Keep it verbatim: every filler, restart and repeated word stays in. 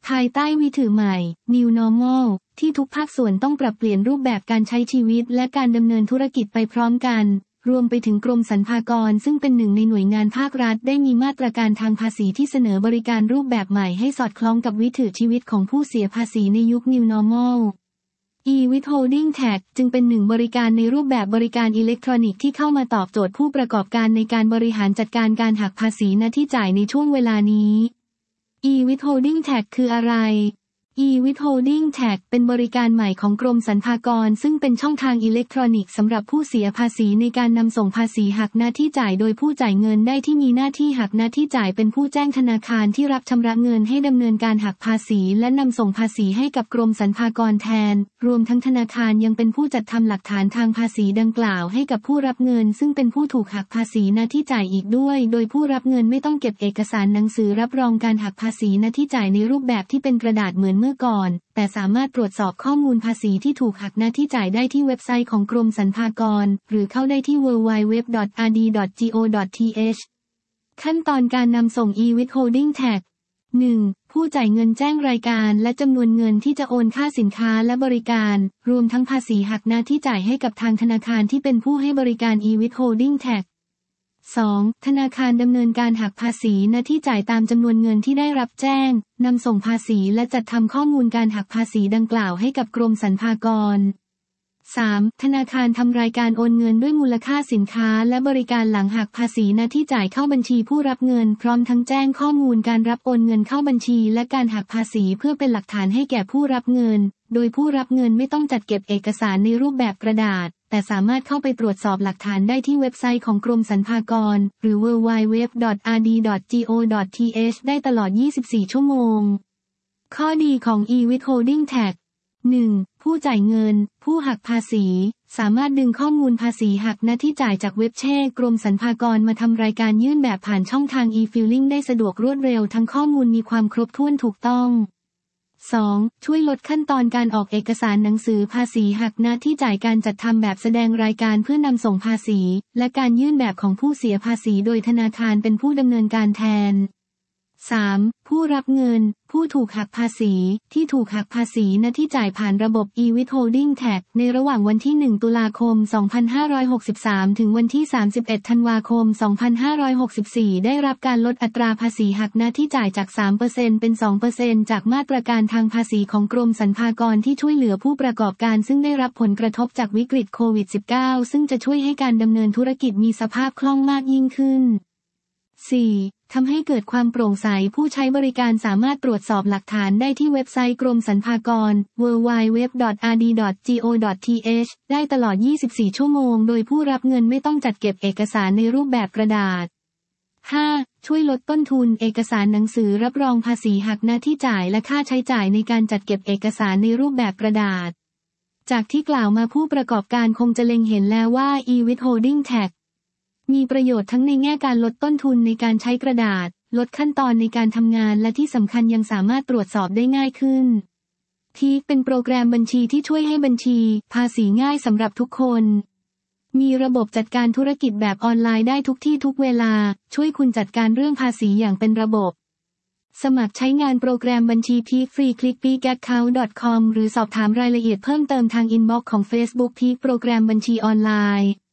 ภายใต้วิถีใหม่ New Normal ที่ทุกภาคส่วนต้องปรับเปลี่ยนรูปแบบการใช้ชีวิตและการดำเนินธุรกิจไปพร้อมกันรวมไปถึงกรมสรรพากรซึ่งเป็นหนึ่งในหน่วยงานภาครัฐได้มีมาตรการทางภาษีที่เสนอบริการรูปแบบใหม่ให้สอดคล้องกับวิถีชีวิตของผู้เสียภาษีในยุค New Normal e-withholding tax จึงเป็นหนึ่งบริการในรูปแบบบริการอิเล็กทรอนิกส์ที่เข้ามาตอบโจทย์ผู้ประกอบการในการบริหารจัดการการหักภาษีหน้าที่จ่ายในช่วงเวลานี้ e-withholding tax คืออะไร e-withholding tax เป็นบริการใหม่ของกรมสรรพากรซึ่งเป็นช่องทางอิเล็กทรอนิกส์สำหรับผู้เสียภาษีในการนำส่งภาษีหักหน้าที่จ่ายโดยผู้จ่ายเงินได้ที่มีหน้าที่หักหน้าที่จ่ายเป็นผู้แจ้งธนาคารที่รับชำระเงินให้ดำเนินการหักภาษีและนำส่งภาษีให้กับกรมสรรพากรแทนรวมทั้งธนาคารยังเป็นผู้จัดทำหลักฐานทางภาษีดังกล่าวให้กับผู้รับเงินซึ่งเป็นผู้ถูกหักภาษีหน้าที่จ่ายอีกด้วยโดยผู้รับเงินไม่ต้องเก็บเอกสารหนังสือรับรองการหักภาษีหน้าที่จ่ายในรูปแบบที่เป็นกระดาษเหมือนเมื่อก่อนแต่สามารถตรวจสอบข้อมูลภาษีที่ถูกหักหน้าที่จ่ายได้ที่เว็บไซต์ของกรมสรรพากรหรือเข้าได้ที่ ดับเบิลยู ดับเบิลยู ดับเบิลยู ดอท อาร์ ดี ดอท จี โอ ดอท ที เอช ขั้นตอนการนำส่ง e-withholding tax หนึ่ง ผู้จ่ายเงินแจ้งรายการและจำนวนเงินที่จะโอนค่าสินค้าและบริการรวมทั้งภาษีหักหน้าที่จ่ายให้กับทางธนาคารที่เป็นผู้ให้บริการ e-withholding taxสอง ธนาคารดำเนินการหักภาษีหน้าที่จ่ายตามจำนวนเงินที่ได้รับแจ้งนำส่งภาษีและจัดทำข้อมูลการหักภาษีดังกล่าวให้กับกรมสรรพากร สาม ธนาคารทำรายการโอนเงินด้วยมูลค่าสินค้าและบริการหลังหักภาษีหน้าที่จ่ายเข้าบัญชีผู้รับเงินพร้อมทั้งแจ้งข้อมูลการรับโอนเงินเข้าบัญชีและการหักภาษีเพื่อเป็นหลักฐานให้แก่ผู้รับเงินโดยผู้รับเงินไม่ต้องจัดเก็บเอกสารในรูปแบบกระดาษแต่สามารถเข้าไปตรวจสอบหลักฐานได้ที่เว็บไซต์ของกรมสรรพากรหรือ ดับเบิลยู ดับเบิลยู ดับเบิลยู ดอท อาร์ ดี ดอท จี โอ ดอท ที เอช ได้ตลอด ยี่สิบสี่ ชั่วโมงข้อดีของ e-withholding tax หนึ่ง ผู้จ่ายเงินผู้หักภาษีสามารถดึงข้อมูลภาษีหักหน้าที่จ่ายจากเว็บแช่กรมสรรพากรมาทำรายการยื่นแบบผ่านช่องทาง e-filing ได้สะดวกรวดเร็วทั้งข้อมูลมีความครบถ้วนถูกต้อง สอง ช่วยลดขั้นตอนการออกเอกสารหนังสือภาษีหักหน้าที่จ่ายการจัดทำแบบแสดงรายการเพื่อนำส่งภาษีและการยื่นแบบของผู้เสียภาษีโดยธนาคารเป็นผู้ดำเนินการแทน สาม ผู้รับเงินผู้ถูกหักภาษีที่ถูกหักภาษีหน้าที่จ่ายผ่านระบบ e-withholding tax ในระหว่างวันที่ หนึ่ง ตุลาคม สองพันห้าร้อยหกสิบสาม ถึงวันที่ สามสิบเอ็ด ธันวาคม สองพันห้าร้อยหกสิบสี่ ได้รับการลดอัตราภาษีหักหน้าที่จ่ายจาก สามเปอร์เซ็นต์ เป็น สองเปอร์เซ็นต์ จากมาตรการทางภาษีของกรมสรรพากรที่ช่วยเหลือผู้ประกอบการซึ่งได้รับผลกระทบจากวิกฤตโควิด สิบเก้า ซึ่งจะช่วยให้การดำเนินธุรกิจมีสภาพคล่องมากยิ่งขึ้น สี่ ทำให้เกิดความโปร่งใสผู้ใช้บริการสามารถตรวจสอบหลักฐานได้ที่เว็บไซต์กรมสรรพากร ดับเบิลยู ดับเบิลยู ดับเบิลยู ดอท อาร์ ดี ดอท จี โอ ดอท ที เอช ได้ตลอด ยี่สิบสี่ ชั่วโมงโดยผู้รับเงินไม่ต้องจัดเก็บเอกสารในรูปแบบกระดาษ ห้า ช่วยลดต้นทุนเอกสารหนังสือรับรองภาษีหักหน้าที่จ่ายและค่าใช้จ่ายในการจัดเก็บเอกสารในรูปแบบกระดาษจากที่กล่าวมาผู้ประกอบการคงจะเล็งเห็นแล้วว่า e-withholding taxมีประโยชน์ทั้งในแง่การลดต้นทุนในการใช้กระดาษลดขั้นตอนในการทำงานและที่สำคัญยังสามารถตรวจสอบได้ง่ายขึ้นทีเป็นโปรแกรมบัญชีที่ช่วยให้บัญชีภาษีง่ายสำหรับทุกคนมีระบบจัดการธุรกิจแบบออนไลน์ได้ทุกที่ทุกเวลาช่วยคุณจัดการเรื่องภาษีอย่างเป็นระบบสมัครใช้งานโปรแกรมบัญชีพีคฟรีคลิก พีค แอคเคาท์ ดอท คอม หรือสอบถามรายละเอียดเพิ่มเติมทางอินบ็อกซ์ของ Facebook พีคโปรแกรมบัญชีออนไลน์